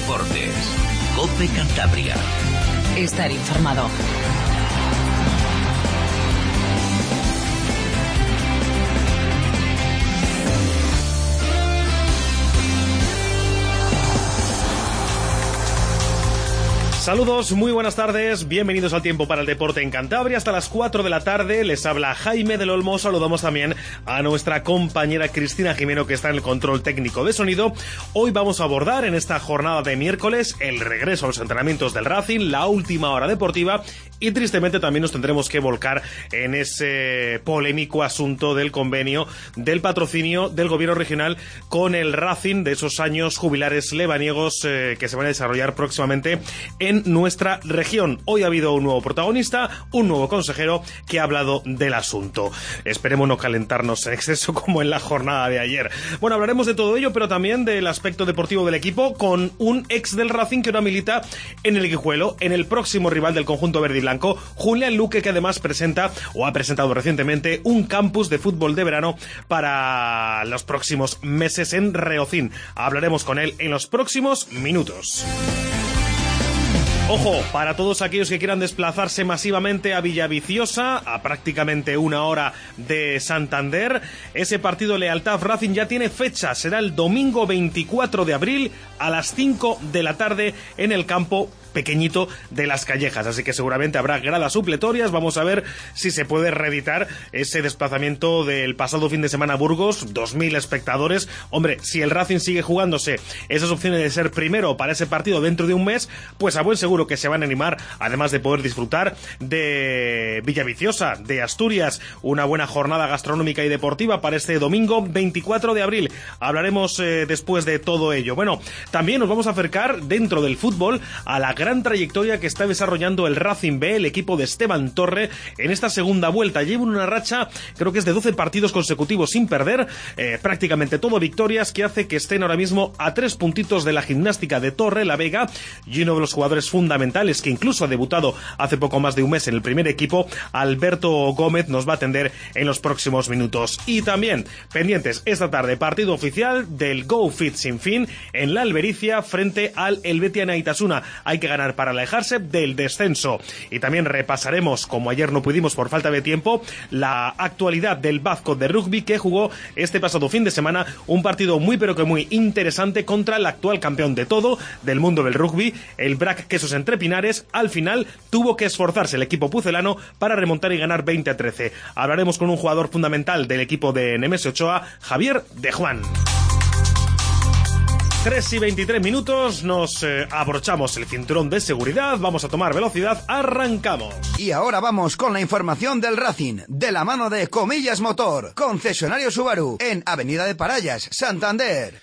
Deportes. COPE Cantabria. Estar informado. Saludos, muy buenas tardes, bienvenidos al Tiempo para el Deporte en Cantabria. Hasta las 4 de la tarde les habla Jaime del Olmo. Saludamos también a nuestra compañera Cristina Jimeno, que está en el control técnico de sonido. Hoy vamos a abordar en esta jornada de miércoles el regreso a los entrenamientos del Racing, la última hora deportiva, y tristemente también nos tendremos que volcar en ese polémico asunto del convenio del patrocinio del gobierno regional con el Racing, de esos años jubilares lebaniegos que se van a desarrollar próximamente en nuestra región. Hoy ha habido un nuevo protagonista, un nuevo consejero que ha hablado del asunto. Esperemos no calentarnos en exceso como en la jornada de ayer. Bueno, hablaremos de todo ello, pero también del aspecto deportivo del equipo con un ex del Racing que ahora milita en el Guijuelo, en el próximo rival del conjunto verde y blanco, Julián Luque, que además presenta o ha presentado recientemente un campus de fútbol de verano para los próximos meses en Reocín. Hablaremos con él en los próximos minutos. Ojo, para todos aquellos que quieran desplazarse masivamente a Villaviciosa, a prácticamente una hora de Santander, ese partido Lealtad Racing ya tiene fecha, será el domingo 24 de abril a las 5 de la tarde en el campo pequeñito de Las Callejas, así que seguramente habrá gradas supletorias. Vamos a ver si se puede reeditar ese desplazamiento del pasado fin de semana a Burgos, 2.000 espectadores. Hombre, si el Racing sigue jugándose esas opciones de ser primero para ese partido dentro de un mes, pues a buen seguro que se van a animar, además de poder disfrutar de Villaviciosa, de Asturias, una buena jornada gastronómica y deportiva para este domingo 24 de abril. Hablaremos después de todo ello. Bueno, también nos vamos a acercar dentro del fútbol a la gran trayectoria que está desarrollando el Racing B, el equipo de Esteban Torre, en esta segunda vuelta. Lleva una racha, creo que es de 12 partidos consecutivos sin perder, prácticamente todo victorias, que hace que estén ahora mismo a 3 puntitos de la Gimnástica de Torre la Vega, y uno de los jugadores fundamentales que incluso ha debutado hace poco más de un mes en el primer equipo, Alberto Gómez, nos va a atender en los próximos minutos. Y también pendientes esta tarde, partido oficial del Go Fit Sin Fin en la Albericia frente al Helvetia Naitasuna. Hay que ganar para alejarse del descenso. Y también repasaremos, como ayer no pudimos por falta de tiempo, la actualidad del Vazco de rugby, que jugó este pasado fin de semana un partido muy pero que muy interesante contra el actual campeón de todo del mundo del rugby, el Brac Quesos Entre Pinares. Al final tuvo que esforzarse el equipo pucelano para remontar y ganar 20-13. Hablaremos con un jugador fundamental del equipo de Nemesio Ochoa, Javier de Juan. 3:23, nos abrochamos el cinturón de seguridad, vamos a tomar velocidad, arrancamos. Y ahora vamos con la información del Racing, de la mano de Comillas Motor, concesionario Subaru, en Avenida de Parallas, Santander.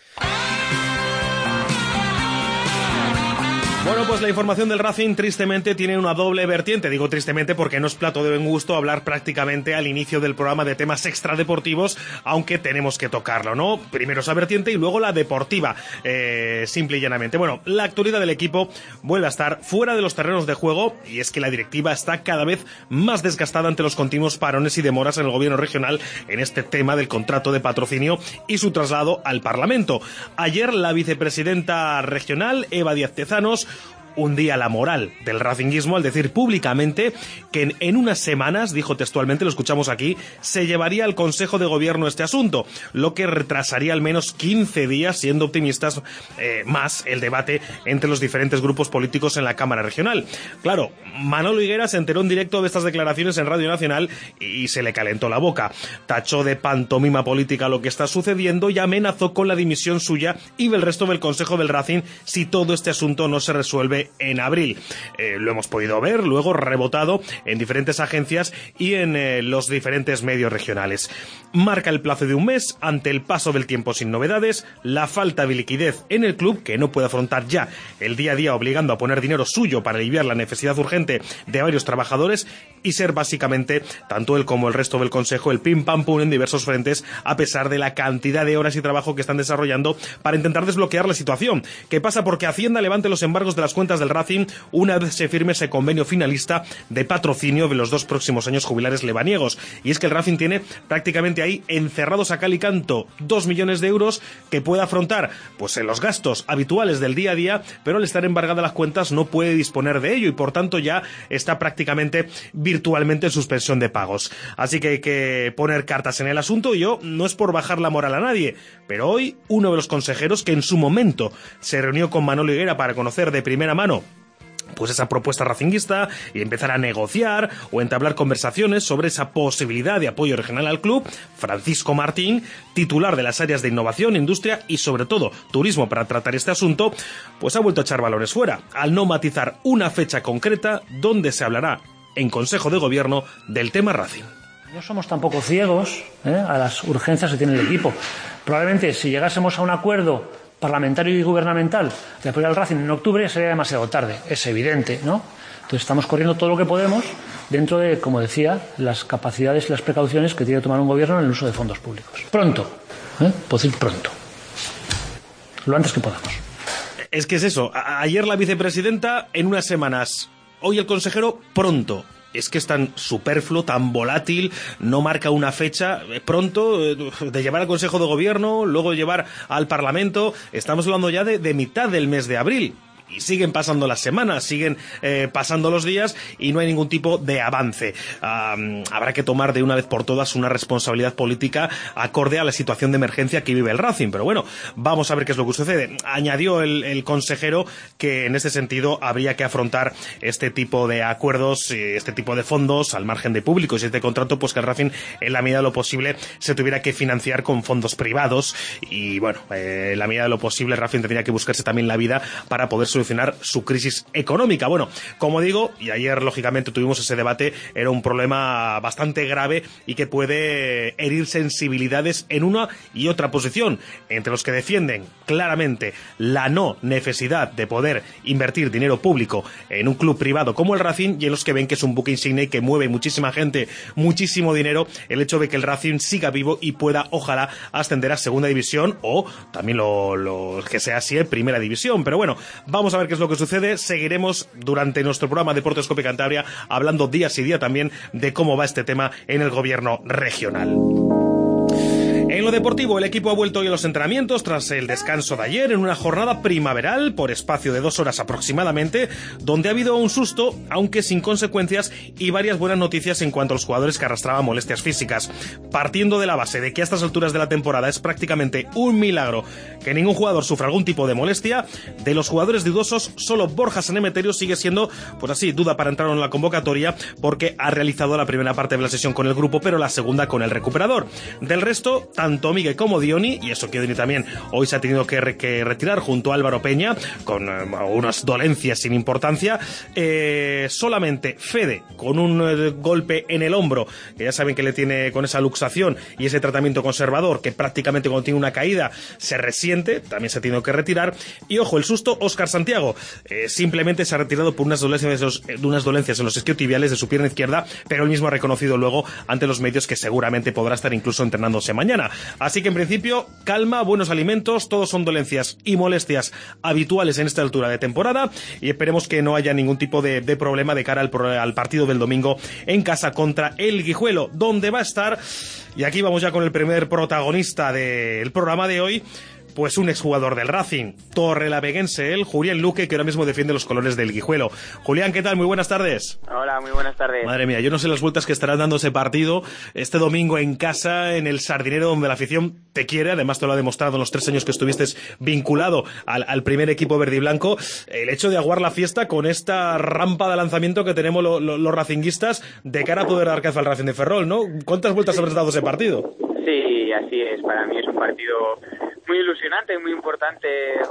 Bueno, pues la información del Racing tristemente tiene una doble vertiente. Digo tristemente porque no es plato de buen gusto hablar prácticamente al inicio del programa de temas extradeportivos, aunque tenemos que tocarlo, ¿no? Primero esa vertiente y luego la deportiva, simple y llanamente. Bueno, la actualidad del equipo vuelve a estar fuera de los terrenos de juego, y es que la directiva está cada vez más desgastada ante los continuos parones y demoras en el gobierno regional en este tema del contrato de patrocinio y su traslado al Parlamento. Ayer la vicepresidenta regional, Eva Díaz Tezanos, hundía la moral del racinguismo al decir públicamente que en unas semanas, dijo textualmente, lo escuchamos aquí, se llevaría al Consejo de Gobierno este asunto, lo que retrasaría al menos 15 días, siendo optimistas, más el debate entre los diferentes grupos políticos en la Cámara Regional. Claro, Manolo Higuera se enteró en directo de estas declaraciones en Radio Nacional y se le calentó la boca. Tachó de pantomima política lo que está sucediendo y amenazó con la dimisión suya y del resto del Consejo del Racing si todo este asunto no se resuelve en abril. Lo hemos podido ver, luego rebotado en diferentes agencias y en los diferentes medios regionales. Marca el plazo de un mes ante el paso del tiempo sin novedades, la falta de liquidez en el club, que no puede afrontar ya el día a día obligando a poner dinero suyo para aliviar la necesidad urgente de varios trabajadores, y ser básicamente, tanto él como el resto del consejo, el pim pam pum en diversos frentes, a pesar de la cantidad de horas y trabajo que están desarrollando para intentar desbloquear la situación, que pasa porque Hacienda levante los embargos de las cuentas del Racing una vez se firme ese convenio finalista de patrocinio de los 2 próximos años jubilares lebaniegos. Y es que el Racing tiene prácticamente ahí encerrados a cal y canto 2 millones de euros que puede afrontar pues en los gastos habituales del día a día, pero al estar embargadas las cuentas no puede disponer de ello y por tanto ya está prácticamente virtualmente en suspensión de pagos. Así que hay que poner cartas en el asunto. Y yo, no es por bajar la moral a nadie, pero hoy uno de los consejeros que en su momento se reunió con Manolo Higuera para conocer de primera mano pues esa propuesta racinguista y empezar a negociar o entablar conversaciones sobre esa posibilidad de apoyo regional al club, Francisco Martín, titular de las áreas de innovación, industria y sobre todo turismo para tratar este asunto, pues ha vuelto a echar balones fuera, al no matizar una fecha concreta donde se hablará en Consejo de Gobierno del tema Racing. No somos tampoco ciegos a las urgencias que tiene el equipo. Probablemente si llegásemos a un acuerdo parlamentario y gubernamental de apoyar al Racing en octubre sería demasiado tarde, es evidente, ¿no? Entonces estamos corriendo todo lo que podemos dentro de, como decía, las capacidades y las precauciones que tiene que tomar un gobierno en el uso de fondos públicos. Pronto, puedo decir pronto, lo antes que podamos. Es que es eso, ayer la vicepresidenta en unas semanas, hoy el consejero pronto. Es que es tan superfluo, tan volátil, no marca una fecha pronto de llevar al Consejo de Gobierno, luego llevar al Parlamento. Estamos hablando ya de mitad del mes de abril. Y siguen pasando las semanas, siguen pasando los días y no hay ningún tipo de avance. Habrá que tomar de una vez por todas una responsabilidad política acorde a la situación de emergencia que vive el Racing. Pero bueno, vamos a ver qué es lo que sucede. Añadió el consejero que en este sentido habría que afrontar este tipo de acuerdos, este tipo de fondos al margen de públicos y este contrato, pues que el Racing en la medida de lo posible se tuviera que financiar con fondos privados y bueno, en la medida de lo posible el Racing tendría que buscarse también la vida para poder solucionar su crisis económica. Bueno, como digo, y ayer lógicamente tuvimos ese debate, era un problema bastante grave y que puede herir sensibilidades en una y otra posición, entre los que defienden claramente la no necesidad de poder invertir dinero público en un club privado como el Racing y en los que ven que es un buque insignia y que mueve muchísima gente, muchísimo dinero, el hecho de que el Racing siga vivo y pueda, ojalá, ascender a segunda división o también lo que sea así en primera división. Pero bueno, vamos a ver qué es lo que sucede. Seguiremos durante nuestro programa Deportes Cope Cantabria hablando día sí día también de cómo va este tema en el gobierno regional. En lo deportivo, el equipo ha vuelto hoy a los entrenamientos tras el descanso de ayer en una jornada primaveral por espacio de 2 horas aproximadamente, donde ha habido un susto, aunque sin consecuencias, y varias buenas noticias en cuanto a los jugadores que arrastraban molestias físicas. Partiendo de la base de que a estas alturas de la temporada es prácticamente un milagro que ningún jugador sufra algún tipo de molestia, de los jugadores dudosos, solo Borja Sanemeterio sigue siendo, pues así, duda para entrar en la convocatoria porque ha realizado la primera parte de la sesión con el grupo, pero la segunda con el recuperador. Del resto, tanto Miguel como Dioni, y eso que Dioni también hoy se ha tenido que retirar junto a Álvaro Peña, con unas dolencias sin importancia, solamente Fede, con un golpe en el hombro, que ya saben que le tiene con esa luxación y ese tratamiento conservador, que prácticamente cuando tiene una caída se resiente, también se ha tenido que retirar, y ojo, el susto, Óscar Santiago, simplemente se ha retirado por unas dolencias en los isquiotibiales de su pierna izquierda, pero él mismo ha reconocido luego ante los medios que seguramente podrá estar incluso entrenándose mañana. Así que en principio, calma, buenos alimentos, todos son dolencias y molestias habituales en esta altura de temporada y esperemos que no haya ningún tipo de problema de cara al partido del domingo en casa contra el Guijuelo, donde va a estar, y aquí vamos ya con el primer protagonista del programa de hoy, pues un exjugador del Racing, torrelavegüense, Julián Luque, que ahora mismo defiende los colores del Guijuelo. Julián, ¿qué tal? Muy buenas tardes. Hola, muy buenas tardes. Madre mía, yo no sé las vueltas que estarás dando ese partido este domingo en casa, en el Sardinero, donde la afición te quiere, además te lo ha demostrado en los 3 años que estuviste vinculado al primer equipo verde y blanco, el hecho de aguar la fiesta con esta rampa de lanzamiento que tenemos los racinguistas de cara a poder dar caza al Racing de Ferrol, ¿no? ¿Cuántas vueltas habrás dado ese partido? Sí, así es, para mí es un partido muy ilusionante, muy importante,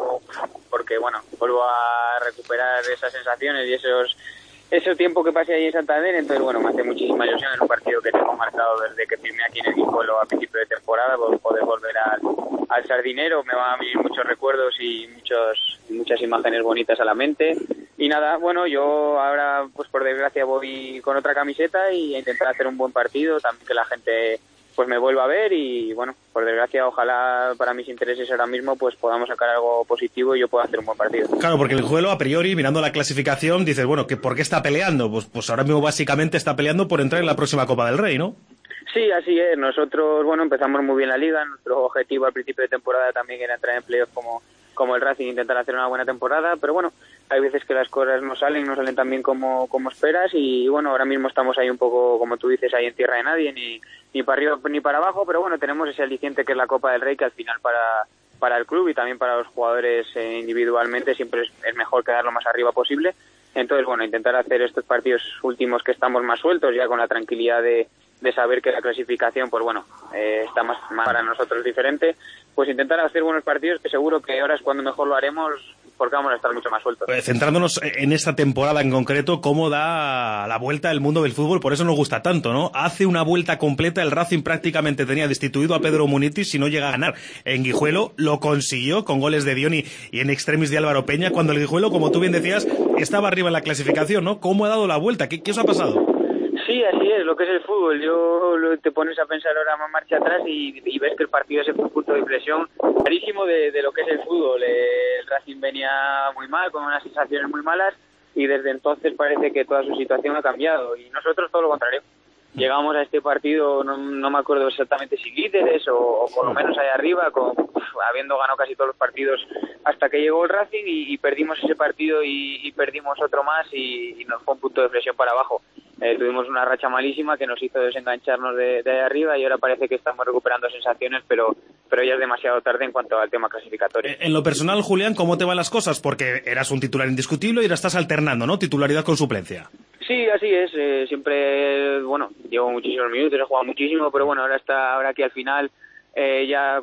porque bueno, vuelvo a recuperar esas sensaciones y ese tiempo que pasé ahí en Santander, entonces bueno, me hace muchísima ilusión en un partido que tengo marcado desde que firmé aquí en el Guijuelo a principio de temporada, poder volver al Sardinero, me van a venir muchos recuerdos y muchas imágenes bonitas a la mente, y nada, bueno, yo ahora pues por desgracia voy con otra camiseta y a intentar hacer un buen partido, también que la gente pues me vuelva a ver y bueno, por desgracia, ojalá para mis intereses ahora mismo pues podamos sacar algo positivo y yo pueda hacer un buen partido. Claro, porque el Guijuelo, a priori, mirando la clasificación, dices, bueno, ¿por qué está peleando? Pues ahora mismo básicamente está peleando por entrar en la próxima Copa del Rey, ¿no? Sí, así es. Nosotros, bueno, empezamos muy bien la liga. Nuestro objetivo al principio de temporada también era entrar en playoff como el Racing, intentar hacer una buena temporada, pero bueno, hay veces que las cosas no salen tan bien como esperas y bueno, ahora mismo estamos ahí un poco, como tú dices, ahí en tierra de nadie, ni para arriba ni para abajo, pero bueno, tenemos ese aliciente que es la Copa del Rey, que al final para el club y también para los jugadores individualmente siempre es mejor quedar lo más arriba posible. Entonces, bueno, intentar hacer estos partidos últimos que estamos más sueltos, ya con la tranquilidad de saber que la clasificación, pues bueno, está más para nosotros diferente, pues intentar hacer buenos partidos, que seguro que ahora es cuando mejor lo haremos, porque vamos a estar mucho más sueltos. Centrándonos en esta temporada en concreto, cómo da la vuelta el mundo del fútbol, por eso nos gusta tanto, ¿no? Hace una vuelta completa, el Racing prácticamente tenía destituido a Pedro Munitis si no llega a ganar. En Guijuelo lo consiguió con goles de Dioni y en extremis de Álvaro Peña, cuando el Guijuelo, como tú bien decías, estaba arriba en la clasificación, ¿no? ¿Cómo ha dado la vuelta? ¿Qué os ha pasado? Sí, así es, lo que es el fútbol. Te pones a pensar ahora más marcha atrás y ves que el partido ese fue un punto de inflexión clarísimo de lo que es el fútbol. El Racing venía muy mal, con unas sensaciones muy malas, y desde entonces parece que toda su situación ha cambiado. Y nosotros todo lo contrario. Llegamos a este partido, no me acuerdo exactamente si líderes o por lo menos ahí arriba, habiendo ganado casi todos los partidos hasta que llegó el Racing y perdimos ese partido y perdimos otro más y nos fue un punto de flexión para abajo. Tuvimos una racha malísima que nos hizo desengancharnos de ahí arriba y ahora parece que estamos recuperando sensaciones, pero ya es demasiado tarde en cuanto al tema clasificatorio. En lo personal, Julián, ¿cómo te van las cosas? Porque eras un titular indiscutible y ahora estás alternando, ¿no? Titularidad con suplencia. Sí, así es. Siempre, bueno, llevo muchísimos minutos, he jugado muchísimo, pero bueno, ahora que al final ya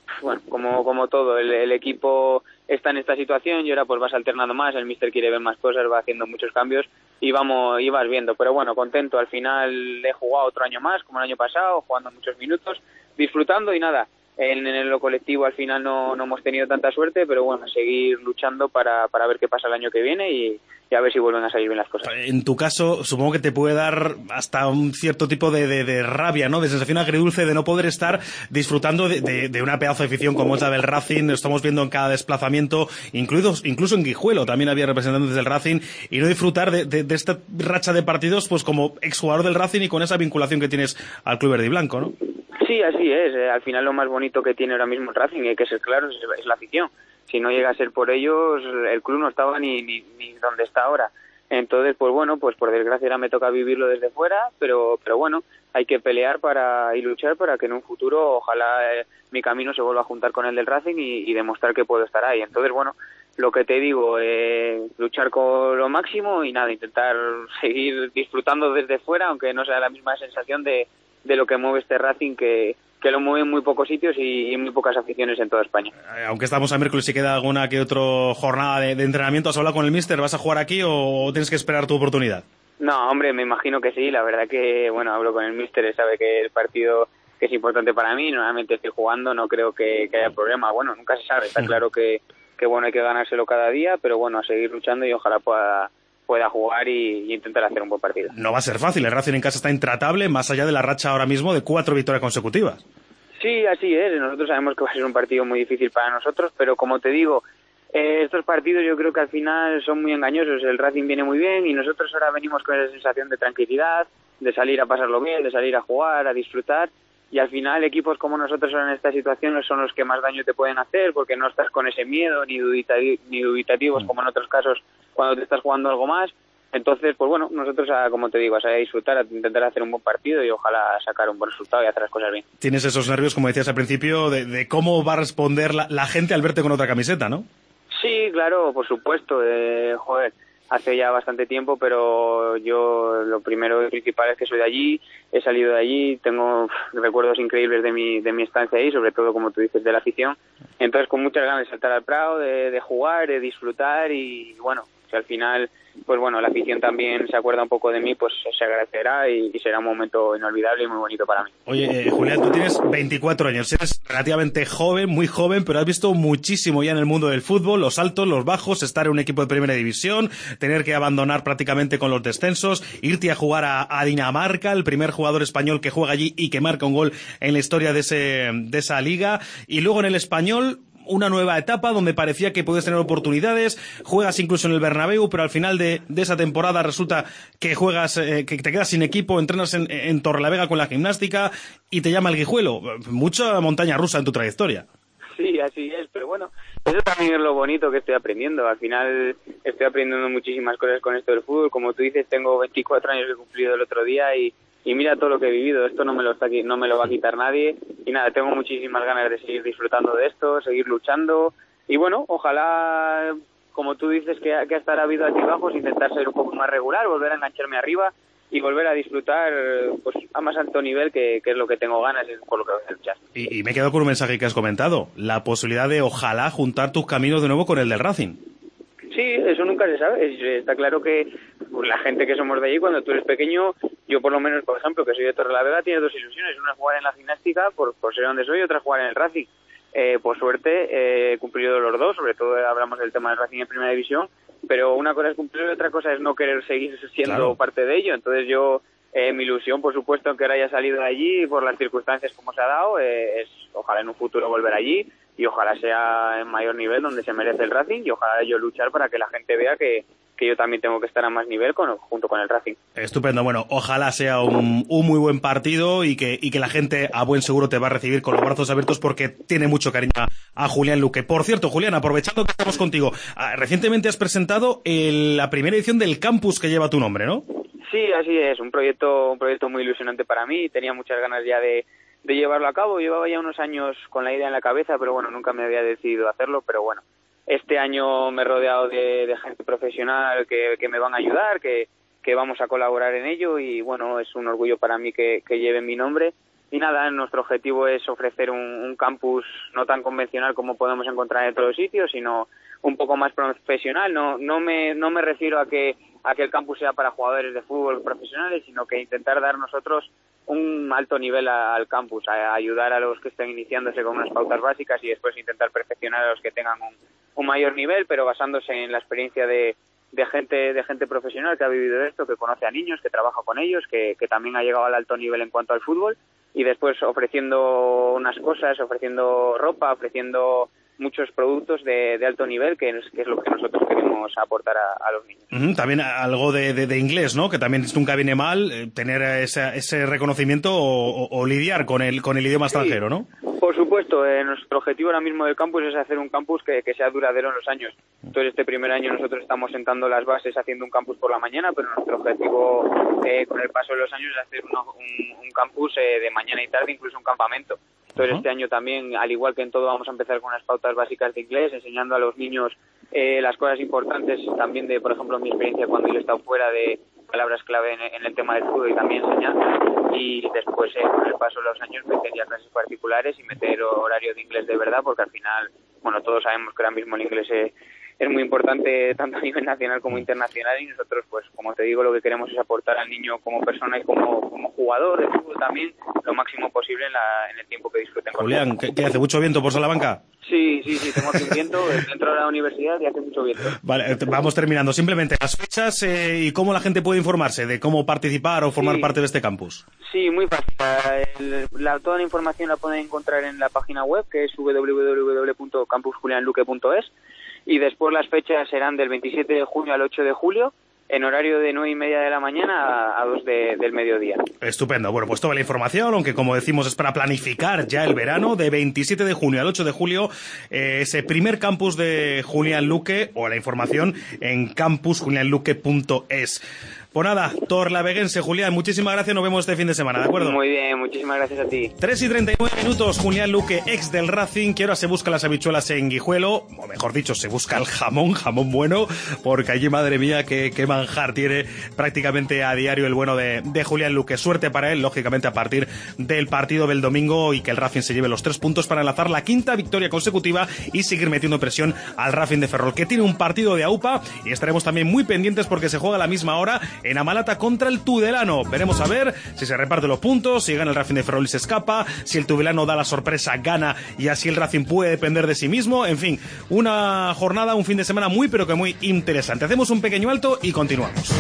como todo, el equipo está en esta situación y ahora pues vas alternando más, el míster quiere ver más cosas, va haciendo muchos cambios y vas viendo, pero bueno, contento. Al final he jugado otro año más, como el año pasado, jugando muchos minutos, disfrutando y nada. En lo colectivo al final no hemos tenido tanta suerte, pero bueno, seguir luchando para ver qué pasa el año que viene y a ver si vuelven a salir bien las cosas. En tu caso, supongo que te puede dar hasta un cierto tipo de rabia, ¿no? De sensación agridulce de no poder estar disfrutando de una pedazo de afición como es la del Racing. Estamos viendo en cada desplazamiento, incluso en Guijuelo también había representantes del Racing, y no disfrutar de esta racha de partidos pues como exjugador del Racing y con esa vinculación que tienes al club verde y blanco, ¿no? Sí, así es. Al final lo más bonito que tiene ahora mismo el Racing, y hay que ser claros, es la afición. Si no llega a ser por ellos, el club no estaba ni donde está ahora. Entonces, pues bueno, pues por desgracia ahora me toca vivirlo desde fuera, pero bueno, hay que pelear y luchar para que en un futuro ojalá mi camino se vuelva a juntar con el del Racing y demostrar que puedo estar ahí. Entonces, bueno, lo que te digo, luchar con lo máximo y nada, intentar seguir disfrutando desde fuera, aunque no sea la misma sensación de lo que mueve este Racing, que lo mueve en muy pocos sitios y en muy pocas aficiones en toda España. Aunque estamos a miércoles y queda alguna que otra jornada de entrenamiento, ¿has hablado con el míster? ¿Vas a jugar aquí o tienes que esperar tu oportunidad? No, hombre, me imagino que sí. La verdad que, bueno, hablo con el míster, él sabe que el partido que es importante para mí, normalmente estoy jugando, no creo que haya problema. Bueno, nunca se sabe, está claro que bueno, hay que ganárselo cada día, pero bueno, a seguir luchando y ojalá pueda jugar y intentar hacer un buen partido. No va a ser fácil, el Racing en casa está intratable, más allá de la racha ahora mismo de 4 victorias consecutivas. Sí, así es. Nosotros sabemos que va a ser un partido muy difícil para nosotros, pero como te digo, estos partidos yo creo que al final son muy engañosos. El Racing viene muy bien y nosotros ahora venimos con esa sensación de tranquilidad, de salir a pasarlo bien, de salir a jugar, a disfrutar. Y al final equipos como nosotros ahora en esta situación son los que más daño te pueden hacer, porque no estás con ese miedo ni dubitativos como en otros casos cuando te estás jugando algo más. Entonces, pues bueno, nosotros, como te digo, a disfrutar, a intentar hacer un buen partido y ojalá sacar un buen resultado y hacer las cosas bien. Tienes esos nervios, como decías al principio, de cómo va a responder la gente al verte con otra camiseta, ¿no? Sí, claro, por supuesto. Hace ya bastante tiempo, pero yo lo primero y principal es que soy de allí, he salido de allí, tengo recuerdos increíbles de mi estancia ahí, sobre todo, como tú dices, de la afición. Entonces, con muchas ganas de saltar al Prado, de jugar, de disfrutar y, bueno, Si al final, pues bueno, la afición también se acuerda un poco de mí, pues se agradecerá y será un momento inolvidable y muy bonito para mí. Oye, Julián, tú tienes 24 años, eres relativamente joven, muy joven, pero has visto muchísimo ya en el mundo del fútbol, los altos, los bajos, estar en un equipo de primera división, tener que abandonar prácticamente con los descensos, irte a jugar a Dinamarca, el primer jugador español que juega allí y que marca un gol en la historia de esa liga, y luego en el Español una nueva etapa donde parecía que puedes tener oportunidades, juegas incluso en el Bernabéu, pero al final de esa temporada resulta que juegas, que te quedas sin equipo, entrenas en Torrelavega con la gimnástica y te llama el Guijuelo. Mucha montaña rusa en tu trayectoria. Sí, así es, pero bueno, eso también es lo bonito que estoy aprendiendo. Al final estoy aprendiendo muchísimas cosas con esto del fútbol. Como tú dices, tengo 24 años que he cumplido el otro día y mira todo lo que he vivido. Esto no me lo va a quitar nadie. Y nada, tengo muchísimas ganas de seguir disfrutando de esto, seguir luchando. Y bueno, ojalá, como tú dices, que hasta ahora ha habido altibajos, intentar ser un poco más regular, volver a engancharme arriba y volver a disfrutar pues a más alto nivel, que es lo que tengo ganas y por lo que voy a luchar. Y me quedo con un mensaje que has comentado, la posibilidad de ojalá juntar tus caminos de nuevo con el del Racing. Sí, eso nunca se sabe. Está claro que pues, la gente que somos de allí, cuando tú eres pequeño, yo por lo menos, por ejemplo, que soy de Torrelavega, tiene dos ilusiones. Una, jugar en la gimnástica, por ser donde soy, y otra, jugar en el Racing. Por suerte, he cumplido los dos, sobre todo hablamos del tema del Racing en Primera División, pero una cosa es cumplirlo y otra cosa es no querer seguir siendo parte de ello. Entonces yo, mi ilusión, por supuesto, que ahora haya salido de allí por las circunstancias como se ha dado, es ojalá en un futuro volver allí y ojalá sea en mayor nivel donde se merece el Racing y ojalá yo luchar para que la gente vea que yo también tengo que estar a más nivel junto con el Racing. Estupendo, bueno, ojalá sea un muy buen partido y que la gente a buen seguro te va a recibir con los brazos abiertos porque tiene mucho cariño a Julián Luque. Por cierto, Julián, aprovechando que estamos contigo, recientemente has presentado la primera edición del campus que lleva tu nombre, ¿no? Sí, así es, un proyecto muy ilusionante para mí, tenía muchas ganas ya de llevarlo a cabo, llevaba ya unos años con la idea en la cabeza, pero bueno, nunca me había decidido hacerlo, pero bueno, este año me he rodeado de gente profesional que me van a ayudar, que vamos a colaborar en ello y bueno, es un orgullo para mí que lleven mi nombre. Y nada, nuestro objetivo es ofrecer un campus no tan convencional como podemos encontrar en otros sitios, sino un poco más profesional. No me refiero a que el campus sea para jugadores de fútbol profesionales, sino que intentar dar nosotros un alto nivel al campus, a ayudar a los que estén iniciándose con unas pautas básicas y después intentar perfeccionar a los que tengan un mayor nivel, pero basándose en la experiencia de gente profesional que ha vivido esto, que conoce a niños, que trabaja con ellos, que también ha llegado al alto nivel en cuanto al fútbol, y después ofreciendo unas cosas, ofreciendo ropa, ofreciendo muchos productos de alto nivel, que es lo que nosotros queremos aportar a los niños. También algo de inglés, ¿no? Que también nunca viene mal tener ese reconocimiento o lidiar con el idioma extranjero, ¿no? Por supuesto, nuestro objetivo ahora mismo del campus es hacer un campus que sea duradero en los años. Entonces este primer año nosotros estamos sentando las bases haciendo un campus por la mañana, pero nuestro objetivo con el paso de los años es hacer un campus de mañana y tarde, incluso un campamento. Entonces este año también, al igual que en todo, vamos a empezar con unas pautas básicas de inglés, enseñando a los niños las cosas importantes también de, por ejemplo, mi experiencia cuando yo he estado fuera, de palabras clave en el tema del fútbol y también enseñando. Y después, con el paso de los años, meter ya clases particulares y meter horario de inglés de verdad, porque al final, bueno, todos sabemos que ahora mismo el inglés es muy importante tanto a nivel nacional como internacional y nosotros, pues como te digo, lo que queremos es aportar al niño como persona y como jugador de fútbol también lo máximo posible en el tiempo que disfruten. Julián, ¿qué hace? ¿Mucho viento por Salamanca? Sí, tengo aquí un viento dentro de la universidad y hace mucho viento. Vale, vamos terminando. Simplemente las fechas y cómo la gente puede informarse de cómo participar o formar parte de este campus. Sí, muy fácil. Toda la información la pueden encontrar en la página web, que es www.campusjulianluque.es, y después las fechas serán del 27 de junio al 8 de julio, en horario de 9:30 de la mañana a 2 del mediodía. Estupendo. Bueno, pues toda la información, aunque como decimos es para planificar ya el verano, de 27 de junio al 8 de julio, ese primer campus de Julián Luque, o la información en campusjulianluque.es. Pues nada, torlaveguense, Julián, muchísimas gracias, nos vemos este fin de semana, ¿de acuerdo? Muy bien, muchísimas gracias a ti. 3:39, Julián Luque, ex del Racing, que ahora se busca las habichuelas en Guijuelo, o mejor dicho, se busca el jamón bueno, porque allí, madre mía, qué manjar tiene prácticamente a diario el bueno de Julián Luque. Suerte para él, lógicamente, a partir del partido del domingo, y que el Racing se lleve los 3 puntos para enlazar la 5ª victoria consecutiva y seguir metiendo presión al Racing de Ferrol, que tiene un partido de AUPA, y estaremos también muy pendientes porque se juega a la misma hora en Amalata contra el Tudelano. Veremos a ver si se reparten los puntos, si gana el Racing de Ferrol y se escapa, si el Tudelano da la sorpresa, gana, y así el Racing puede depender de sí mismo. En fin, una jornada, un fin de semana muy pero que muy interesante. Hacemos un pequeño alto y continuamos.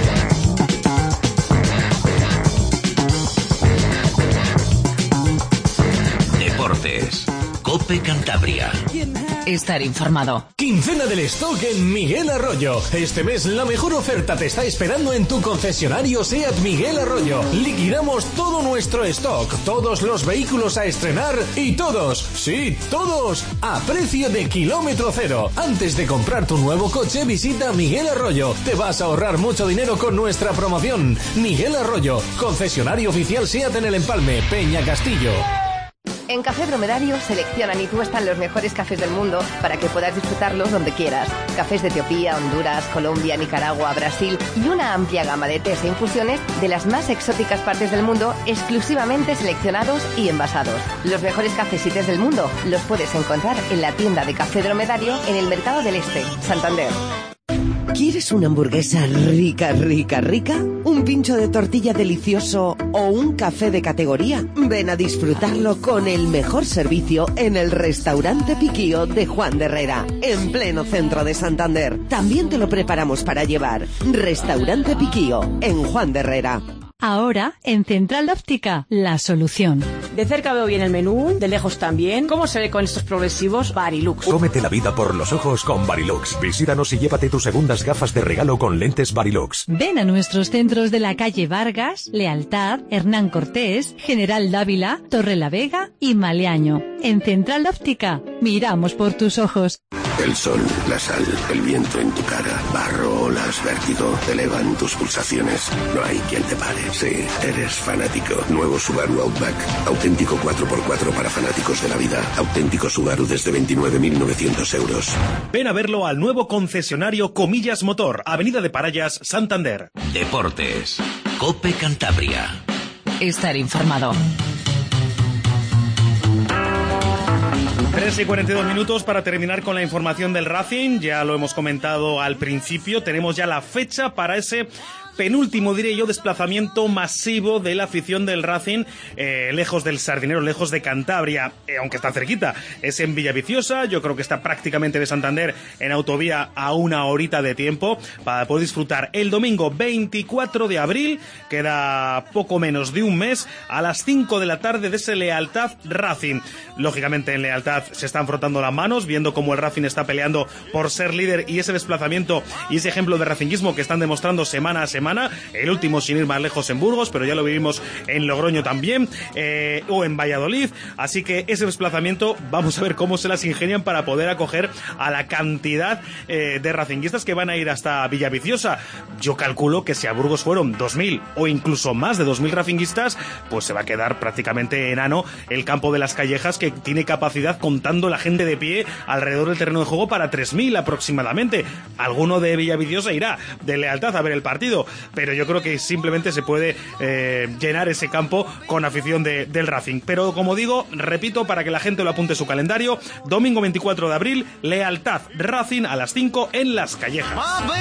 Deportes. COPE Cantabria. Estar informado. Quincena del stock en Miguel Arroyo. Este mes la mejor oferta te está esperando en tu concesionario SEAT Miguel Arroyo. Liquidamos todo nuestro stock, todos los vehículos a estrenar y todos, sí, todos, a precio de kilómetro cero. Antes de comprar tu nuevo coche, visita Miguel Arroyo. Te vas a ahorrar mucho dinero con nuestra promoción. Miguel Arroyo, concesionario oficial SEAT en El Empalme, Peña Castillo. En Café Dromedario seleccionan y tuestan los mejores cafés del mundo para que puedas disfrutarlos donde quieras. Cafés de Etiopía, Honduras, Colombia, Nicaragua, Brasil y una amplia gama de tés e infusiones de las más exóticas partes del mundo, exclusivamente seleccionados y envasados. Los mejores cafés y tés del mundo los puedes encontrar en la tienda de Café Dromedario en el Mercado del Este, Santander. ¿Quieres una hamburguesa rica? ¿Un pincho de tortilla delicioso o un café de categoría? Ven a disfrutarlo con el mejor servicio en el Restaurante Piquío de Juan de Herrera, en pleno centro de Santander. También te lo preparamos para llevar. Restaurante Piquío, en Juan de Herrera. Ahora, en Central Óptica, la solución. De cerca veo bien el menú, de lejos también. ¿Cómo se ve con estos progresivos? Varilux. Cómete la vida por los ojos con Varilux. Visítanos y llévate tus segundas gafas de regalo con lentes Varilux. Ven a nuestros centros de la calle Vargas, Lealtad, Hernán Cortés, General Dávila, Torrelavega y Maleaño. En Central Óptica, miramos por tus ojos. El sol, la sal, el viento en tu cara, barro, olas, vértigo, elevan tus pulsaciones. No hay quien te pare. Sí, eres fanático. Nuevo Subaru Outback. Auténtico 4x4 para fanáticos de la vida. Auténtico Subaru desde 29.900 euros. Ven a verlo al nuevo concesionario Comillas Motor, Avenida de Parayas, Santander. Deportes. COPE Cantabria. Estar informado. 3:42 para terminar con la información del Racing. Ya lo hemos comentado al principio, tenemos ya la fecha para ese penúltimo, diré yo, desplazamiento masivo de la afición del Racing, lejos del Sardinero, lejos de Cantabria, aunque está cerquita, es en Villaviciosa. Yo creo que está prácticamente de Santander en autovía a una horita de tiempo para poder disfrutar el domingo 24 de abril, queda poco menos de un mes, a las 5 de la tarde de ese Lealtad Racing. Lógicamente en Lealtad se están frotando las manos, viendo cómo el Racing está peleando por ser líder, y ese desplazamiento y ese ejemplo de racinguismo que están demostrando semana a semana. El último, sin ir más lejos, en Burgos, pero ya lo vivimos en Logroño también, o en Valladolid. Así que ese desplazamiento, vamos a ver cómo se las ingenian para poder acoger a la cantidad de racinguistas que van a ir hasta Villaviciosa. Yo calculo que si a Burgos fueron 2.000 o incluso más de 2.000 racinguistas, pues se va a quedar prácticamente enano el campo de las Callejas, que tiene capacidad, contando la gente de pie alrededor del terreno de juego, para 3.000 aproximadamente. Alguno de Villaviciosa irá de Lealtad a ver el partido, pero yo creo que simplemente se puede llenar ese campo con afición del Racing. Pero como digo, repito, para que la gente lo apunte en su calendario, domingo 24 de abril, Lealtad Racing a las 5 en Las Callejas.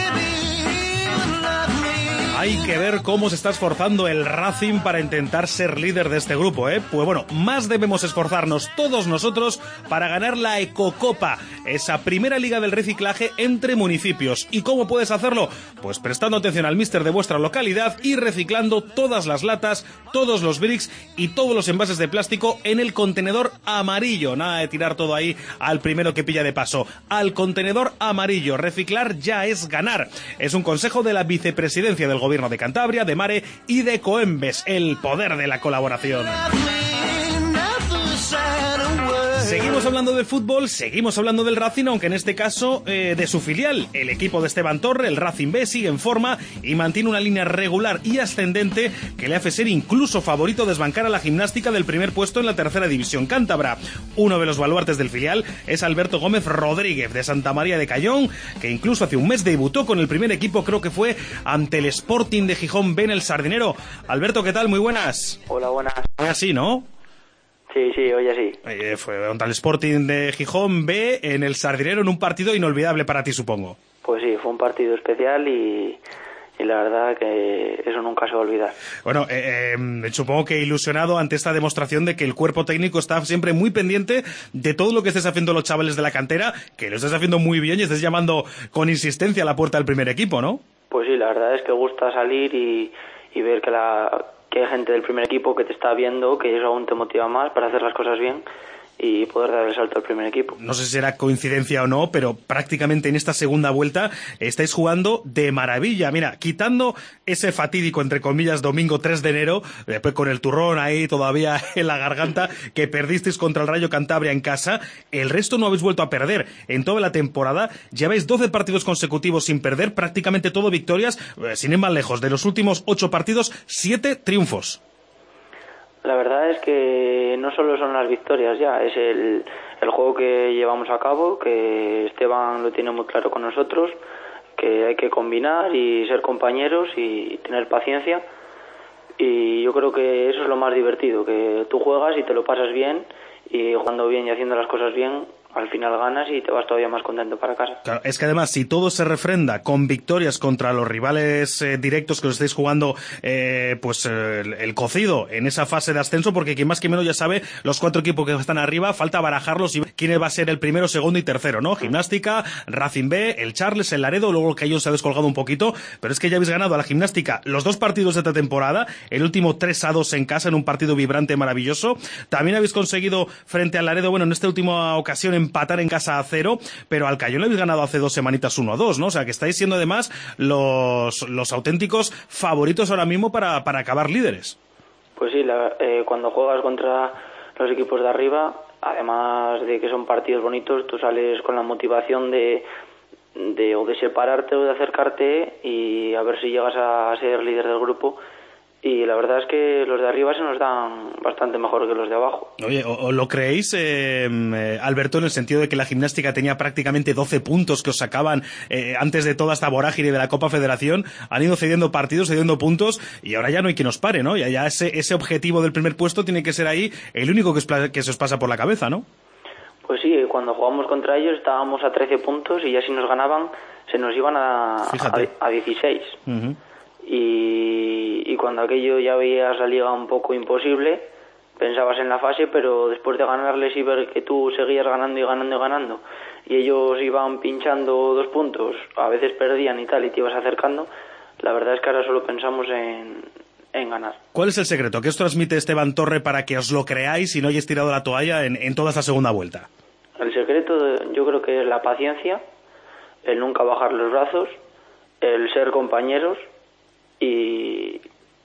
Hay que ver cómo se está esforzando el Racing para intentar ser líder de este grupo, ¿eh? Pues bueno, más debemos esforzarnos todos nosotros para ganar la Ecocopa, esa primera liga del reciclaje entre municipios. ¿Y cómo puedes hacerlo? Pues prestando atención al míster de vuestra localidad y reciclando todas las latas, todos los bricks y todos los envases de plástico en el contenedor amarillo. Nada de tirar todo ahí al primero que pilla de paso. Al contenedor amarillo. Reciclar ya es ganar. Es un consejo de la vicepresidencia del Gobierno de Cantabria, de Mare y de Coembes. El poder de la colaboración. Seguimos hablando del fútbol, seguimos hablando del Racing, aunque en este caso de su filial. El equipo de Esteban Torre, el Racing B, sigue en forma y mantiene una línea regular y ascendente que le hace ser incluso favorito de desbancar a la Gimnástica del primer puesto en la tercera división cántabra. Uno de los baluartes del filial es Alberto Gómez Rodríguez, de Santa María de Cayón, que incluso hace un mes debutó con el primer equipo, creo que fue ante el Sporting de Gijón B en el Sardinero. Alberto, ¿qué tal? Muy buenas. Hola, buenas. Fue así, ¿no? Sí, hoy así. Fue contra el Sporting de Gijón B en el Sardinero, en un partido inolvidable para ti, supongo. Pues sí, fue un partido especial y la verdad que eso nunca se va a olvidar. Bueno, supongo que ilusionado ante esta demostración de que el cuerpo técnico está siempre muy pendiente de todo lo que estés haciendo los chavales de la cantera, que lo estés haciendo muy bien y estés llamando con insistencia a la puerta del primer equipo, ¿no? Pues sí, la verdad es que gusta salir y ver que hay gente del primer equipo que te está viendo, que eso aún te motiva más para hacer las cosas bien y poder dar el salto al primer equipo. No sé si será coincidencia o no, pero prácticamente en esta segunda vuelta estáis jugando de maravilla. Mira, quitando ese fatídico, entre comillas, domingo 3 de enero, después con el turrón ahí todavía en la garganta, que perdisteis contra el Rayo Cantabria en casa, el resto no habéis vuelto a perder. En toda la temporada lleváis 12 partidos consecutivos sin perder, prácticamente todo victorias, sin ir más lejos. De los últimos 8 partidos, 7 triunfos. La verdad es que no solo son las victorias ya, es el juego que llevamos a cabo, que Esteban lo tiene muy claro con nosotros, que hay que combinar y ser compañeros y tener paciencia, y yo creo que eso es lo más divertido, que tú juegas y te lo pasas bien, y jugando bien y haciendo las cosas bien, al final ganas y te vas todavía más contento para casa. Claro, es que además, si todo se refrenda con victorias contra los rivales directos que os estáis jugando, el cocido en esa fase de ascenso, porque quien más que menos ya sabe, los 4 equipos que están arriba, falta barajarlos y ver quién va a ser el primero, segundo y tercero, ¿no? Gimnástica, Racing B, el Charles, el Laredo, luego el Cayón se ha descolgado un poquito, pero es que ya habéis ganado a la Gimnástica los 2 partidos de esta temporada, el último 3-2 en casa, en un partido vibrante, maravilloso. También habéis conseguido frente al Laredo, en esta última ocasión empatar en casa a 0, pero al Cayón le habéis ganado hace 2 semanitas 1-2, ¿no? O sea, que estáis siendo además los auténticos favoritos ahora mismo para acabar líderes. Pues sí, cuando juegas contra los equipos de arriba, además de que son partidos bonitos, tú sales con la motivación de separarte o de acercarte y a ver si llegas a ser líder del grupo. Y la verdad es que los de arriba se nos dan bastante mejor que los de abajo. Oye, ¿o lo creéis, Alberto, en el sentido de que la Gimnástica tenía prácticamente 12 puntos que os sacaban antes de toda esta vorágine de la Copa Federación? Han ido cediendo partidos, cediendo puntos, y ahora ya no hay quien os pare, ¿no? Ya ese objetivo del primer puesto tiene que ser ahí el único que se os pasa por la cabeza, ¿no? Pues sí, cuando jugamos contra ellos estábamos a 13 puntos y ya si nos ganaban se nos iban a 16. Uh-huh. Y cuando aquello ya veías la liga un poco imposible, pensabas en la fase, pero después de ganarles y ver que tú seguías ganando y ganando y ganando, y ellos iban pinchando 2 puntos, a veces perdían y tal, y te ibas acercando, la verdad es que ahora solo pensamos en ganar. ¿Cuál es el secreto? ¿Qué os transmite Esteban Torre para que os lo creáis y no hayáis tirado la toalla en toda esta segunda vuelta? El secreto yo creo que es la paciencia, el nunca bajar los brazos, el ser compañeros, y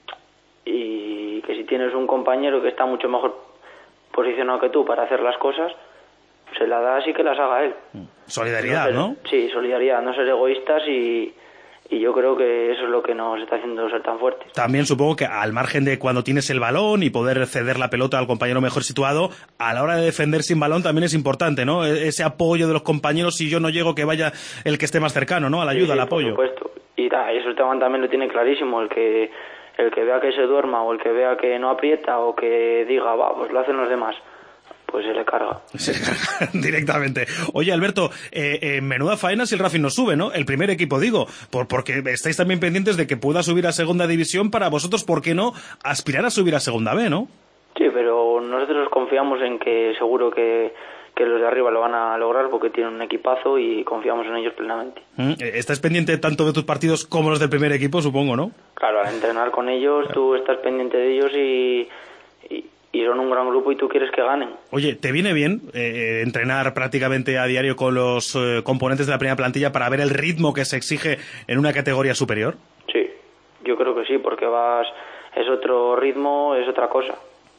que si tienes un compañero que está mucho mejor posicionado que tú para hacer las cosas, se la das y que las haga él. Solidaridad, ¿no? Sí, solidaridad, no ser egoístas y yo creo que eso es lo que nos está haciendo ser tan fuertes. También supongo que al margen de cuando tienes el balón y poder ceder la pelota al compañero mejor situado, a la hora de defender sin balón también es importante, ¿no? Ese apoyo de los compañeros, si yo no llego, que vaya el que esté más cercano, ¿no? A la ayuda, al apoyo. Por supuesto. Y eso Esteban también lo tiene clarísimo, el que vea que se duerma o el que vea que no aprieta o que diga, pues lo hacen los demás, pues se le carga. Se le carga directamente. Oye, Alberto, menuda faena si el Racing no sube, ¿no? El primer equipo, digo, porque estáis también pendientes de que pueda subir a segunda división. Para vosotros, ¿por qué no aspirar a subir a segunda B, no? Sí, pero nosotros confiamos en que seguro que los de arriba lo van a lograr porque tienen un equipazo y confiamos en ellos plenamente. ¿Estás pendiente tanto de tus partidos como los del primer equipo, supongo, no? Claro, al entrenar con ellos, tú estás pendiente de ellos y son un gran grupo y tú quieres que ganen. Oye, ¿te viene bien entrenar prácticamente a diario con los componentes de la primera plantilla para ver el ritmo que se exige en una categoría superior? Sí, yo creo que sí, porque es otro ritmo, es otra cosa.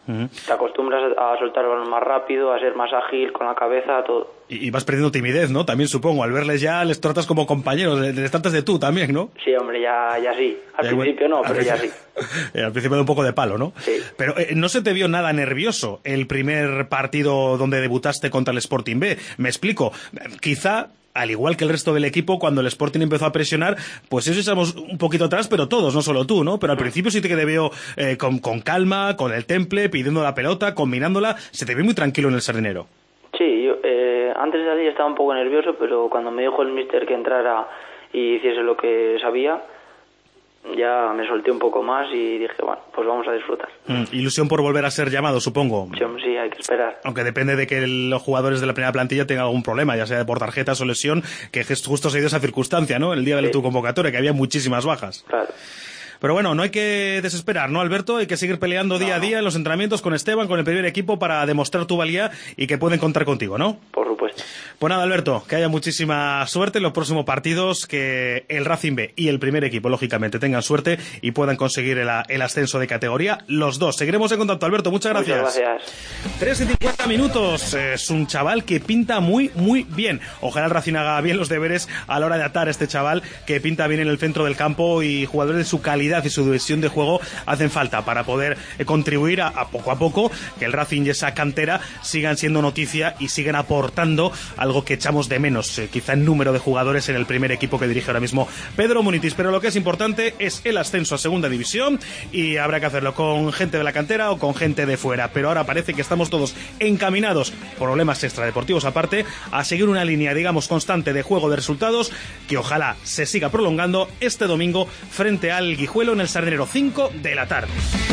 Te acostumbras a soltar el balón más rápido, a ser más ágil con la cabeza, todo. Y vas perdiendo timidez, ¿no? También supongo, al verles ya les tratas como compañeros, les tratas de tú también, ¿no? Sí, hombre, ya sí. Al principio no, pero ya sí. Al principio da un poco de palo, ¿no? Sí. Pero ¿no se te vio nada nervioso el primer partido donde debutaste contra el Sporting B? Me explico. Quizá, al igual que el resto del equipo, cuando el Sporting empezó a presionar, pues eso estamos un poquito atrás, pero todos, no solo tú, ¿no? Pero al principio sí te veo con calma, con el temple, pidiendo la pelota, combinándola. Se te ve muy tranquilo en el Sardinero. Sí, yo antes de salir estaba un poco nervioso, pero cuando me dijo el míster que entrara y hiciese lo que sabía, ya me solté un poco más y dije, bueno, pues vamos a disfrutar. Ilusión por volver a ser llamado, supongo. Sí, hay que esperar. Aunque depende de que los jugadores de la primera plantilla tengan algún problema, ya sea por tarjetas o lesión, que justo se dio esa circunstancia, ¿no? El día de tu convocatoria, que había muchísimas bajas. Claro. Pero bueno, no hay que desesperar, ¿no, Alberto? Hay que seguir peleando día a día en los entrenamientos con Esteban, con el primer equipo, para demostrar tu valía y que pueden contar contigo, ¿no? Por supuesto. Pues nada, Alberto, que haya muchísima suerte en los próximos partidos, que el Racing B y el primer equipo, lógicamente, tengan suerte y puedan conseguir el ascenso de categoría, los dos. Seguiremos en contacto, Alberto, muchas gracias. Muchas gracias. 3:50. Es un chaval que pinta muy, muy bien. Ojalá el Racing haga bien los deberes a la hora de atar a este chaval que pinta bien en el centro del campo, y jugadores de su calidad y su visión de juego hacen falta para poder contribuir a poco que el Racing y esa cantera sigan siendo noticia y sigan aportando algo que echamos de menos, quizá en número de jugadores en el primer equipo que dirige ahora mismo Pedro Munitis. Pero lo que es importante es el ascenso a segunda división, y habrá que hacerlo con gente de la cantera o con gente de fuera, pero ahora parece que estamos todos encaminados, problemas extradeportivos aparte, a seguir una línea, digamos, constante de juego de resultados que ojalá se siga prolongando este domingo frente al Guijuelo en el Sardinero, 5 de la tarde.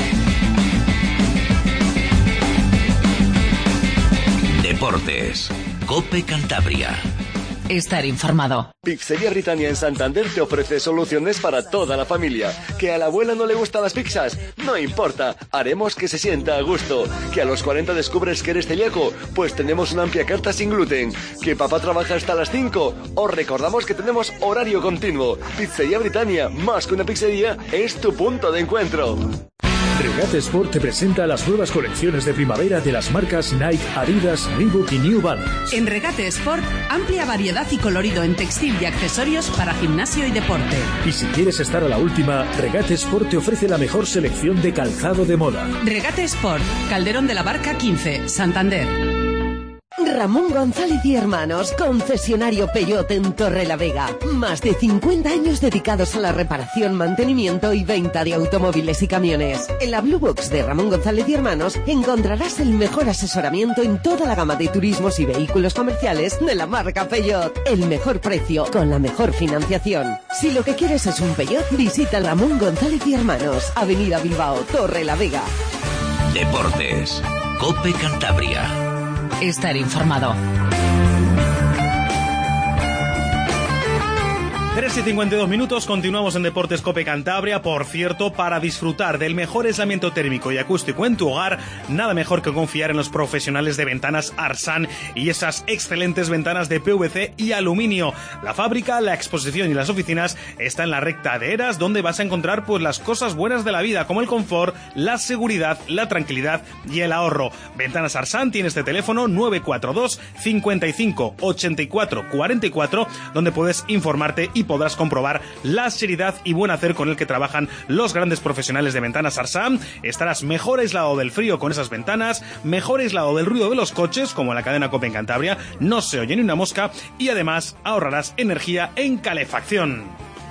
Deportes. COPE Cantabria. Estar informado. Pizzería Britannia en Santander te ofrece soluciones para toda la familia. ¿Que a la abuela no le gustan las pizzas? No importa, haremos que se sienta a gusto. ¿Que a los 40 descubres que eres celíaco? Pues tenemos una amplia carta sin gluten. ¿Que papá trabaja hasta las 5? Os recordamos que tenemos horario continuo. Pizzería Britannia, más que una pizzería, es tu punto de encuentro. Regate Sport te presenta las nuevas colecciones de primavera de las marcas Nike, Adidas, Reebok y New Balance. En Regate Sport, amplia variedad y colorido en textil y accesorios para gimnasio y deporte. Y si quieres estar a la última, Regate Sport te ofrece la mejor selección de calzado de moda. Regate Sport, Calderón de la Barca 15, Santander. Ramón González y Hermanos, concesionario Peugeot en Torrelavega. Más de 50 años dedicados a la reparación, mantenimiento y venta de automóviles y camiones. En la Blue Box de Ramón González y Hermanos encontrarás el mejor asesoramiento en toda la gama de turismos y vehículos comerciales de la marca Peugeot. El mejor precio con la mejor financiación. Si lo que quieres es un Peugeot, visita Ramón González y Hermanos, Avenida Bilbao, Torrelavega. Deportes. COPE Cantabria. Estar informado. 3:52. Continuamos en Deportes COPE Cantabria. Por cierto, para disfrutar del mejor aislamiento térmico y acústico en tu hogar, nada mejor que confiar en los profesionales de Ventanas Arsan y esas excelentes ventanas de PVC y aluminio. La fábrica, la exposición y las oficinas están en la recta de Eras, donde vas a encontrar pues las cosas buenas de la vida, como el confort, la seguridad, la tranquilidad y el ahorro. Ventanas Arsan tiene este teléfono 942 55 84 44, donde puedes informarte y podrás comprobar la seriedad y buen hacer con el que trabajan los grandes profesionales de Ventanas Arsan. Estarás mejor aislado del frío con esas ventanas, mejor aislado del ruido de los coches, como en la cadena COPE en Cantabria, no se oye ni una mosca, y además ahorrarás energía en calefacción.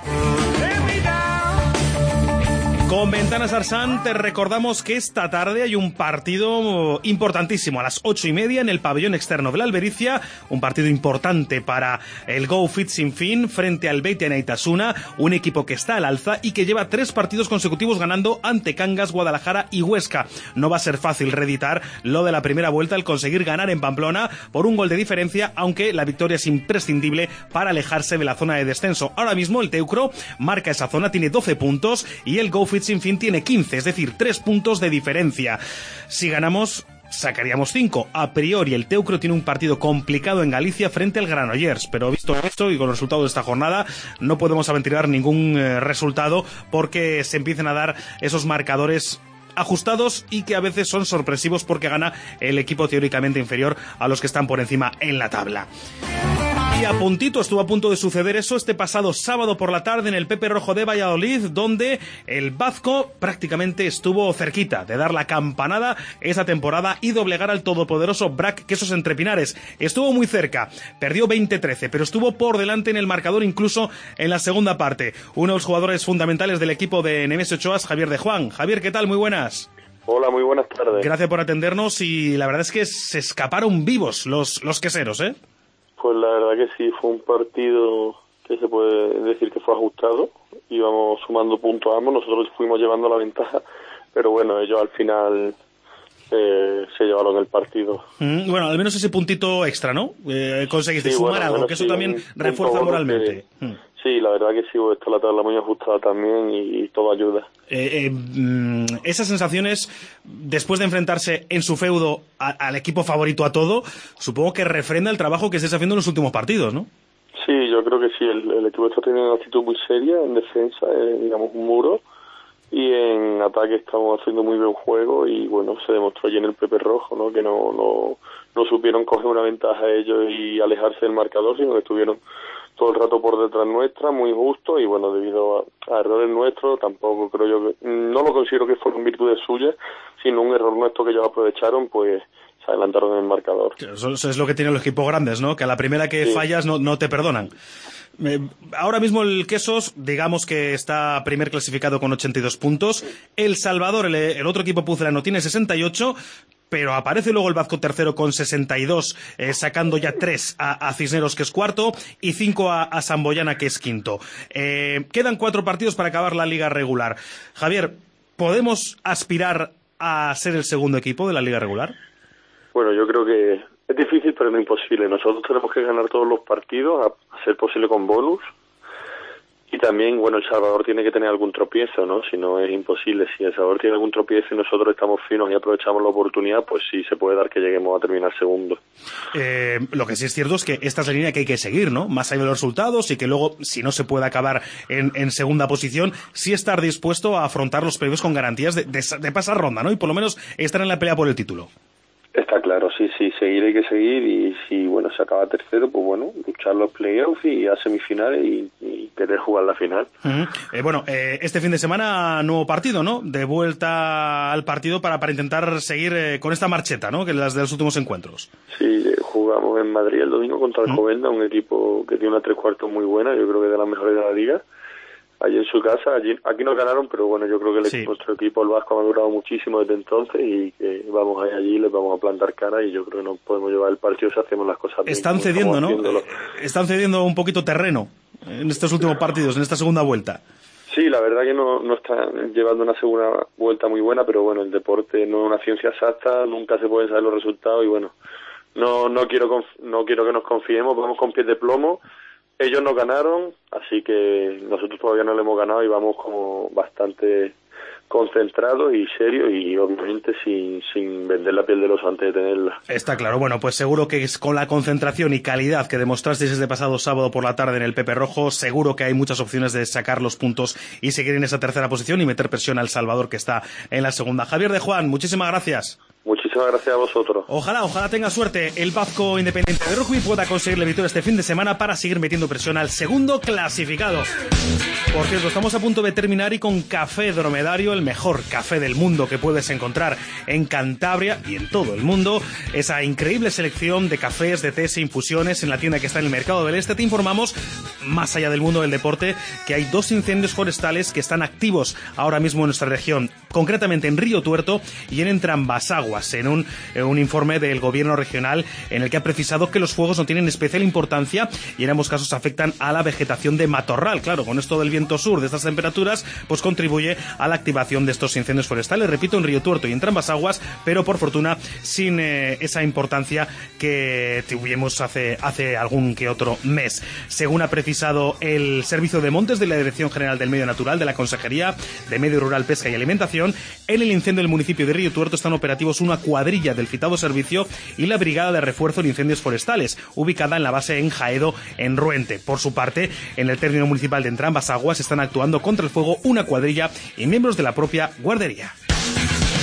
Con Ventanas Arsan te recordamos que esta tarde hay un partido importantísimo a las 8:30 en el pabellón externo de la Albericia, un partido importante para el Go Fit Sin Fin frente al Beitia Neitasuna, un equipo que está al alza y que lleva 3 partidos consecutivos ganando ante Cangas, Guadalajara y Huesca. No va a ser fácil reeditar lo de la primera vuelta al conseguir ganar en Pamplona por un gol de diferencia, aunque la victoria es imprescindible para alejarse de la zona de descenso. Ahora mismo el Teucro marca esa zona, tiene 12 puntos y el Go Fit Sin Fin tiene 15, es decir, 3 puntos de diferencia. Si ganamos, sacaríamos 5. A priori, el Teucro tiene un partido complicado en Galicia frente al Granollers, pero visto esto y con el resultado de esta jornada, no podemos aventurar ningún resultado porque se empiezan a dar esos marcadores ajustados y que a veces son sorpresivos porque gana el equipo teóricamente inferior a los que están por encima en la tabla. Y estuvo a punto de suceder eso este pasado sábado por la tarde en el Pepe Rojo de Valladolid, donde el Bazco prácticamente estuvo cerquita de dar la campanada esa temporada y doblegar al todopoderoso Brac Quesos Entre Pinares. Estuvo muy cerca, perdió 20-13, pero estuvo por delante en el marcador incluso en la segunda parte. Uno de los jugadores fundamentales del equipo de Nemesio Ochoas, Javier de Juan. Javier, ¿qué tal? Muy buenas. Hola, muy buenas tardes. Gracias por atendernos y la verdad es que se escaparon vivos los queseros, ¿eh? Pues la verdad que sí, fue un partido que se puede decir que fue ajustado. Íbamos sumando puntos ambos, nosotros fuimos llevando la ventaja, pero bueno, ellos al final se llevaron el partido. Bueno, al menos ese puntito extra, ¿no? Conseguiste sumar algo, que eso también refuerza moralmente. Sí, la verdad que sí, está la tabla muy ajustada también y todo ayuda. Esas sensaciones, después de enfrentarse en su feudo al equipo favorito a todo, supongo que refrenda el trabajo que estés haciendo en los últimos partidos, ¿no? Sí, yo creo que sí, el equipo está teniendo una actitud muy seria en defensa, digamos un muro, y en ataque estamos haciendo muy buen juego y bueno, se demostró allí en el Pepe Rojo, ¿no? Que no supieron coger una ventaja ellos y alejarse del marcador, sino que estuvieron todo el rato por detrás nuestra, muy justo, y bueno, debido a errores nuestros, tampoco creo yo que, no lo considero que fueron virtudes suyas, sino un error nuestro que ellos aprovecharon, pues se adelantaron en el marcador. Eso es lo que tienen los equipos grandes, ¿no? Que a la primera que fallas no te perdonan. Ahora mismo el Quesos, digamos que está primer clasificado con 82 puntos. El Salvador, el otro equipo pucelano, tiene 68, pero aparece luego el Bazco tercero con 62, sacando ya 3 a Cisneros, que es cuarto, y 5 a Samboyana, que es quinto. Quedan 4 partidos para acabar la liga regular. Javier, ¿podemos aspirar a ser el segundo equipo de la liga regular? Bueno, yo creo que es difícil, pero no imposible. Nosotros tenemos que ganar todos los partidos, a ser posible con bonus. Y también, bueno, El Salvador tiene que tener algún tropiezo, ¿no? Si no, es imposible. Si El Salvador tiene algún tropiezo y nosotros estamos finos y aprovechamos la oportunidad, pues sí se puede dar que lleguemos a terminar segundo. Lo que sí es cierto es que esta es la línea que hay que seguir, ¿no? Más allá de los resultados y que luego, si no se puede acabar en segunda posición, sí estar dispuesto a afrontar los playoffs con garantías de pasar ronda, ¿no? Y por lo menos estar en la pelea por el título. Está claro, sí, seguir hay que seguir, y si, bueno, se acaba tercero, pues bueno, luchar los playoffs y a semifinales y querer jugar la final. Este fin de semana nuevo partido, ¿no? De vuelta al partido para intentar seguir con esta marcheta, ¿no? Que es las de los últimos encuentros. Sí, jugamos en Madrid el domingo contra el Alcobendas, un equipo que tiene una 3/4 muy buena, yo creo que de las mejores de la liga. Allí en su casa, aquí nos ganaron, pero bueno, yo creo que nuestro equipo, el Vasco, ha madurado muchísimo desde entonces y que vamos allí, les vamos a plantar cara y yo creo que nos podemos llevar el partido si hacemos las cosas bien. Están cediendo, ¿no? Están cediendo un poquito terreno en estos últimos partidos, en esta segunda vuelta. Sí, la verdad que no están llevando una segunda vuelta muy buena, pero bueno, el deporte no es una ciencia exacta, nunca se pueden saber los resultados y bueno, no quiero que nos confiemos, vamos con pies de plomo. Ellos nos ganaron, así que nosotros todavía no le hemos ganado y vamos como bastante concentrados y serios y obviamente sin vender la piel del oso antes de tenerla. Está claro. Bueno, pues seguro que es con la concentración y calidad que demostrasteis este pasado sábado por la tarde en el Pepe Rojo, seguro que hay muchas opciones de sacar los puntos y seguir en esa tercera posición y meter presión al Salvador, que está en la segunda. Javier de Juan, muchísimas gracias. Muchísimas gracias a vosotros. Ojalá tenga suerte el Bazco Independiente de Rugby pueda conseguir la victoria este fin de semana para seguir metiendo presión al segundo clasificado. Por cierto, estamos a punto de terminar y con Café Dromedario, el mejor café del mundo que puedes encontrar en Cantabria y en todo el mundo. Esa increíble selección de cafés, de tés e infusiones en la tienda que está en el Mercado del Este. Te informamos, más allá del mundo del deporte, que hay 2 incendios forestales que están activos ahora mismo en nuestra región, concretamente en Río Tuerto y en Entrambasaguas, en un informe del gobierno regional en el que ha precisado que los fuegos no tienen especial importancia y en ambos casos afectan a la vegetación de matorral. Claro, con esto del viento sur, de estas temperaturas, pues contribuye a la activación de estos incendios forestales, repito, en Río Tuerto y en Entrambasaguas, pero por fortuna sin esa importancia que tuvimos hace algún que otro mes. Según ha precisado el Servicio de Montes de la Dirección General del Medio Natural de la Consejería de Medio Rural, Pesca y Alimentación, en el incendio del municipio de Río Tuerto están operativos una cuadrilla del citado servicio y la Brigada de Refuerzo en Incendios Forestales, ubicada en la base en Jaedo, en Ruente. Por su parte, en el término municipal de Entrambasaguas están actuando contra el fuego una cuadrilla y miembros de la propia guardería.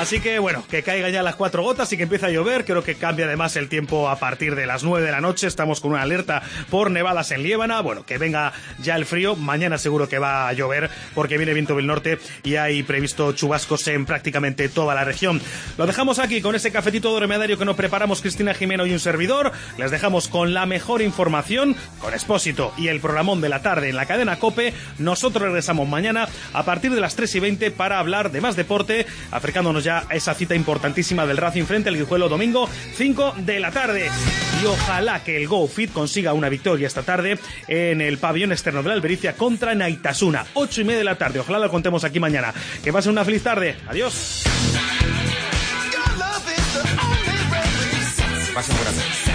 Así que bueno, que caigan ya las 4 gotas y que empiece a llover. Creo que cambia además el tiempo a partir de las 9 de la noche. Estamos con una alerta por nevadas en Liébana. Bueno, que venga ya el frío. Mañana seguro que va a llover porque viene viento del norte y hay previsto chubascos en prácticamente toda la región. Lo dejamos aquí con ese cafetito dromedario que nos preparamos Cristina Jimeno y un servidor. Les dejamos con la mejor información, con Expósito y el programón de la tarde en la cadena COPE. Nosotros regresamos mañana a partir de las 3:20 para hablar de más deporte, acercándonos ya a esa cita importantísima del Racing frente al Guijuelo domingo 5 de la tarde. Y ojalá que el Go Fit consiga una victoria esta tarde en el pabellón externo de la Albericia contra Naitasuna, 8:30 de la tarde. Ojalá lo contemos aquí mañana. Que pasen una feliz tarde. Adiós. Pasen buena tarde.